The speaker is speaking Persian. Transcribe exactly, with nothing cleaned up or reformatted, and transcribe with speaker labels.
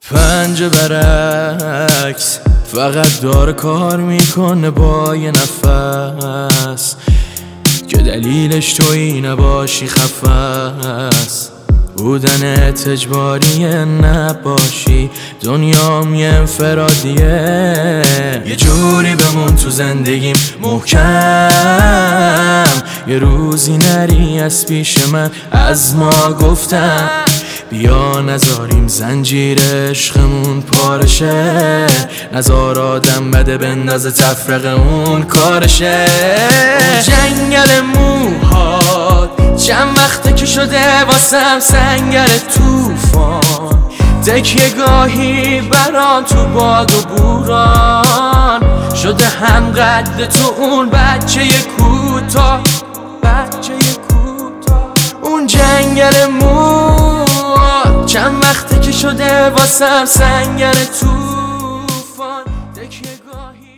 Speaker 1: پنجه برعکس فقط داره کار میکنه با یه نفس که دلیلش تویی نباشی خفست. بودنت اجباریه نباشی دنیام یه انفرادیه. یه جوری بمون تو زندگیم محکم، یه روزی نری از پیش من. از ما گفتم بیا نذاریم زنجیر عشقمون پارشه، نذار آدم بده بندازه تفرقه اون کارشه. اون جنگل موهات چند وقته که شده واسم سنگر توفان، تکیه گاهی برام تو باد و بوران شده هم قد تو اون بچه کوتاه، بچه کوتاه. اون جنگل موهات چند وقته که شده واسم سنگر توفان، تکیه گاهی